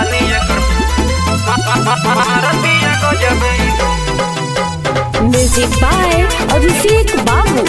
जवानी रतिया को जब म्यूजिक बाय अभिषेक बाबू।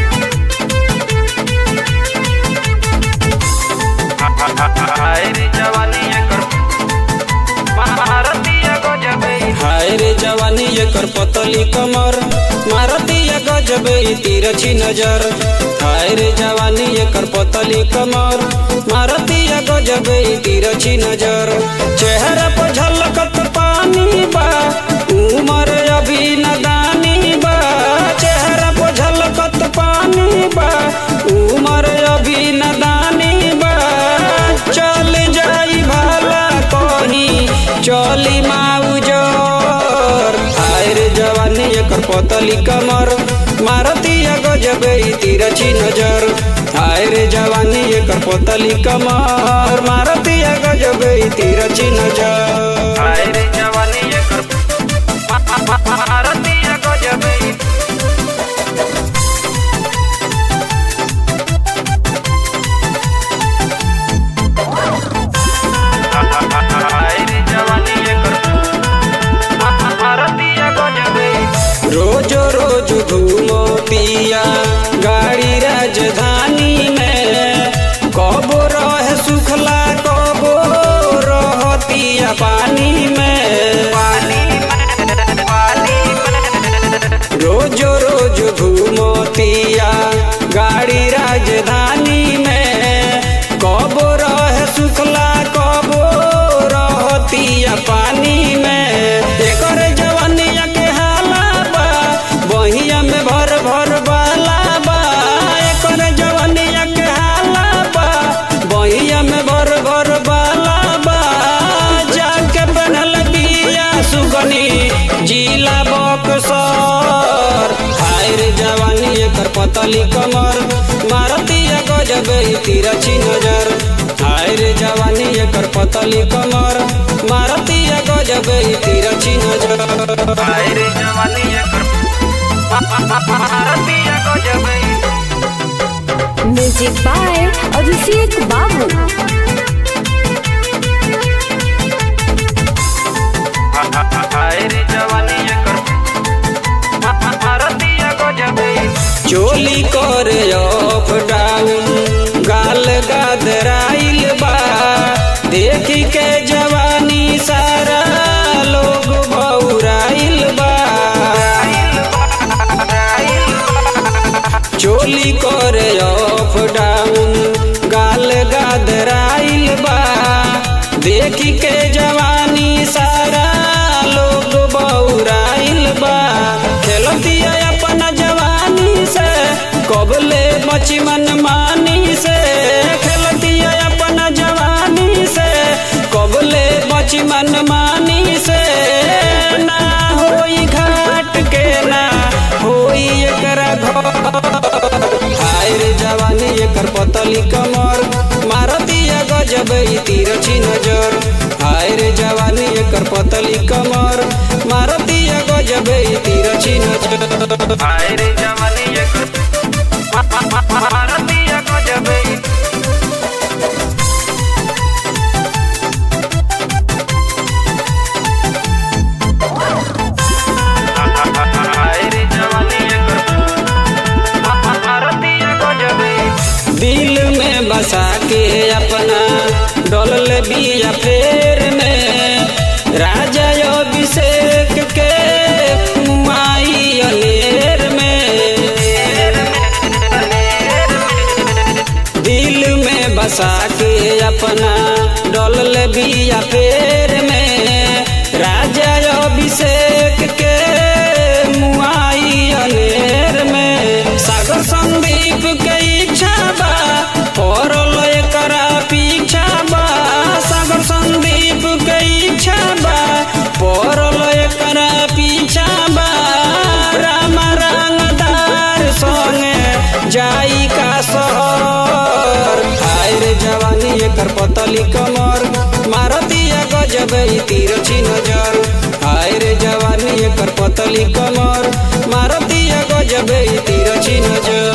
हाय रे जवानी एकर पतली कमर मारतिया गजबे तिरछी नजर। हाय रे जवानी एकर पतली कमर मारतिया गजबे तिरछी नजर। चेहरा पर झलकत पानी बा उमर अभी नदानी बा। चेहरा पर झलकत पानी बा उमर अभी नदानी बा। चल जाई भाला कहीं चली माउजर। हाय रे जवानी एकर पतली कमर मारतिया गजबे तिरछी नजर। हाय रे जवानी एकर पतली कमर मारतिया गजबे तिरछी नजर। हाय रे जवानी एकर मारतिया गजबे रोज रोज घूमो पिया गाड़ी राजधानी में। कबो रहे सुखला कबो रहतिया पानी में। रोज रोज घूमो पिया गाड़ी राजधानी में। कबो रहे सुखला कबो रहतिया पानी में। एकर जवानिया के हाला बा बहिया में भर भर बाला बा। एकर जवानिया के हाला बा बहिया में भर भर बाला बा। जाके बनल बिया सुगनी जिला बक्सर। हाय रे जवानी एकर पतली कमर मारतिया गजबे तिरछी नजर। हाय रे जवानी एकर पतली कमर मारतिया गजबे तिरछी नजर। हाय रे जवानी एकर मारतिया गजबे। म्यूजिक बाय अभिषेक बाबू। हाय रे जवानी एकर मारतिया गजबे। चोली करे अप डाउन गाल गादराइल बा। देखी के जवानी सारा लोग बौराइल बा। चोली करे अप डाउन गाल गादराइल बा। देखी के जवानी सारा लोग बौराइल बा। खेलतिया अपना जवानी से कबले मची मन मानी से। खेलतिया अपना जवानी से कबले मची मन मानी से। ना होई घाट के ना होई एकरा घर। हाय रे जवानी एकर पतली कमर मारतिया गजबे तिरछी नजर। हाय रे जवानी एकर पतली कमर मारतिया गजबे तिरछी नजर। हाय रे जवानी एकर मारतिया गजबे। दिल में बसा के अपना डोल बिया फेर में। राजा अभिषेक के माई अनेर में। दिल में बसा के अपना डोल बिया फेर में। राजा अभिषेक के मुआई अनेर में। सागर संदीप के इच्छा बा पड़ल एकरा पीछा बा। सागर संदीप के इच्छा बा पड़ल एकरा पीछा बा। राम रंगदार संगे जाई का शहर। हाय रे जवानी एकर पतली कमर मारतिया गजबे तिरछी नजर। हाय रे जवानी एकर पतली कमर मारतिया गजबे तिरछी नजर।